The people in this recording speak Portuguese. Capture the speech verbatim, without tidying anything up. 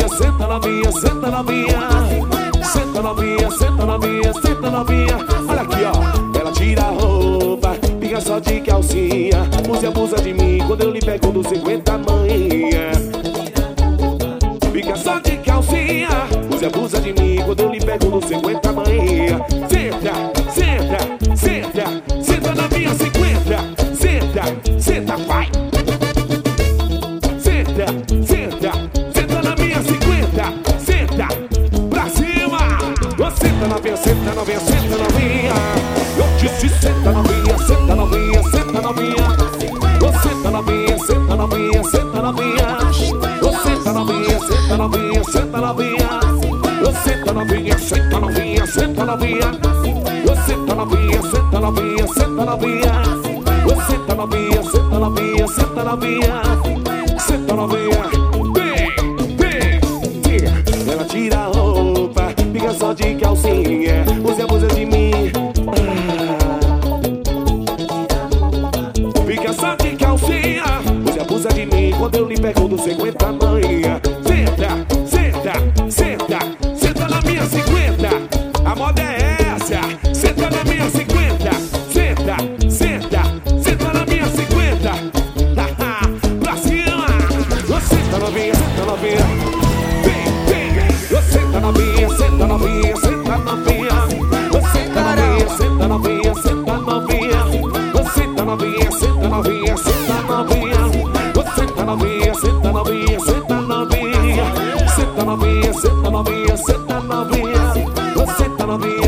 novinha, senta novinha, senta novinha. Senta novinha, senta novinha, senta novinha. Olha aqui, ó, ela tira a roupa, fica só de calcinha. Use e abusa de mim quando eu lhe pego dos cinquenta manhã. Fica só de calcinha, use e abusa de mim quando eu lhe pego nos cinquenta manhã. Senta, senta, senta, senta novinha, cinquenta. Senta, senta, vai. Senta, senta, senta na minha cinquenta. Senta, pra cima. Oh, senta novinha, senta novinha, senta novinha. Eu disse senta novinha, senta novinha, senta novinha. Oh, senta novinha, senta novinha, senta novinha. Oh, senta novinha, senta novinha, senta novinha. Oh, senta novinha, senta novinha, senta novinha. Oh, senta novinha, senta novinha, senta novinha. Oh, senta novinha, senta novinha, senta novinha. Senta novinha, vem, vem, tira. Ela tira a roupa, fica só de calcinha. Use e abusa de mim. Ah. Fica só de calcinha. Use e abusa de mim quando eu lhe pego dos cinquenta manhã. Senta, senta, senta, senta na minha cinquenta. A moda é essa. Senta na minha cinquenta. Senta, senta, senta na minha cinquenta. Pra cima. Senta novinha, senta novinha. Vem, vem. Senta novinha, senta novinha, senta novinha. Senta novinha, senta novinha, senta novinha. Senta novinha, senta novinha, senta novinha. Senta novinha, senta novinha, senta novinha. Senta novinha, senta novinha, senta novinha. Senta novinha.